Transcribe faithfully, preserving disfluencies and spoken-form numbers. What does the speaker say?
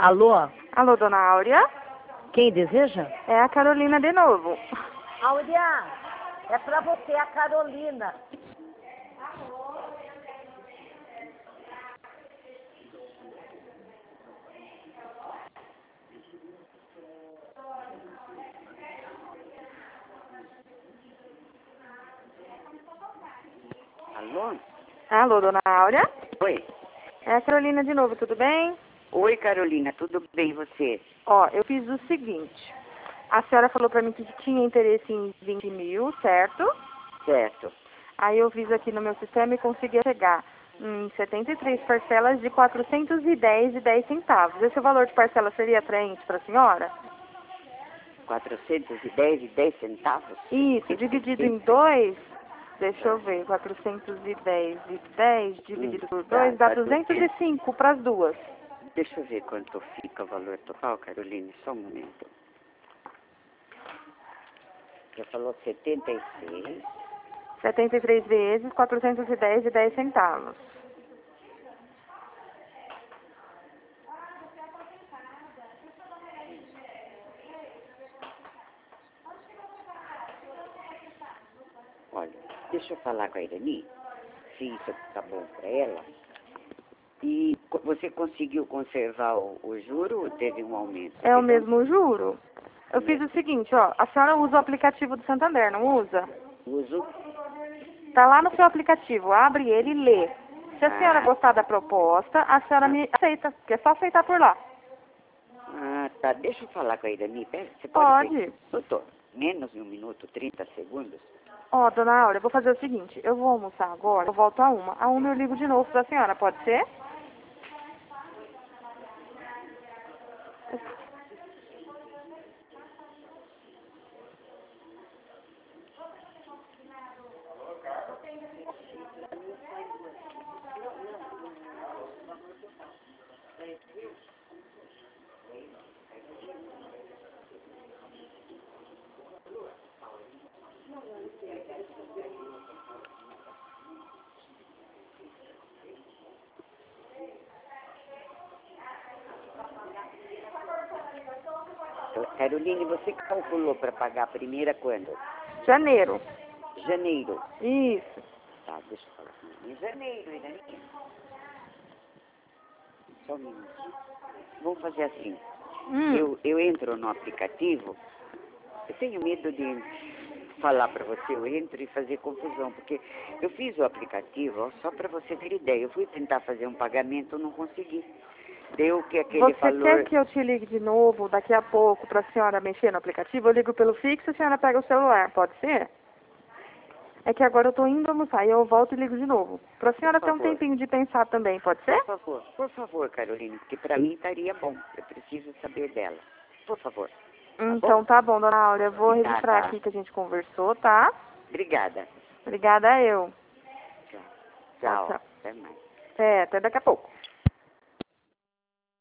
Alô? Alô, dona Áurea? Quem deseja? É a Carolina de novo. Áurea, é pra você, a Carolina. Alô? Alô, dona Áurea? Oi. É a Carolina de novo, tudo bem? Oi, Carolina, tudo bem e você? Ó, eu fiz o seguinte. A senhora falou pra mim que tinha interesse em vinte mil, certo? Certo. Aí eu fiz aqui no meu sistema e consegui chegar em setenta e três parcelas de quatrocentos e dez e dez centavos. Esse valor de parcela seria atraente para a senhora? quatrocentos e dez e dez centavos? Isso, dividido em dois, deixa eu ver, quatrocentos e dez e dez dividido por dois dá duzentos e cinco para as duas. Deixa eu ver quanto fica o valor total, Carolina, só um momento. Você falou setenta e seis. setenta e três vezes quatrocentos e dez e dez centavos. Olha, deixa eu falar com a Irani, se isso tá bom para ela. E co- você conseguiu conservar o, o juro ou teve um aumento? É o Teve um- mesmo juro? Eu fiz o seguinte, ó, a senhora usa o aplicativo do Santander, não usa? Uso? Tá lá no seu aplicativo, abre ele e lê. Se a senhora Ah. gostar da proposta, a senhora me aceita, porque é só aceitar por lá. Ah, tá. Deixa eu falar com a Irani. Pera, você pode... Pode. Doutor, menos de um minuto, trinta segundos. Ó, dona Áurea, eu vou fazer o seguinte, eu vou almoçar agora, eu volto a uma. A uma eu ligo de novo pra senhora, pode ser? Caroline, você calculou para pagar a primeira quando? Janeiro. Janeiro. Isso. Tá, deixa eu falar com ela. Em janeiro, Irani. Só um minuto. Vamos fazer assim. Hum. Eu, eu entro no aplicativo. Eu tenho medo de falar para você, eu entro e fazer confusão, porque eu fiz o aplicativo, ó, só para você ter ideia. Eu fui tentar fazer um pagamento, não consegui. Deu que aquele Você valor... quer que eu te ligue de novo daqui a pouco pra senhora mexer no aplicativo? Eu ligo pelo fixo e a senhora pega o celular, pode ser? É que agora eu tô indo almoçar e eu volto e ligo de novo. Pra senhora Por ter um favor. tempinho de pensar também, pode ser? Por favor, por favor, Carolina, porque para mim estaria bom. Eu preciso saber dela. Por favor. Então tá bom, dona Áurea. Eu vou Tá, registrar tá. aqui que a gente conversou, tá? Obrigada. Obrigada eu. Tchau. Tchau, Tchau. tchau. Até mais. É, até daqui a pouco.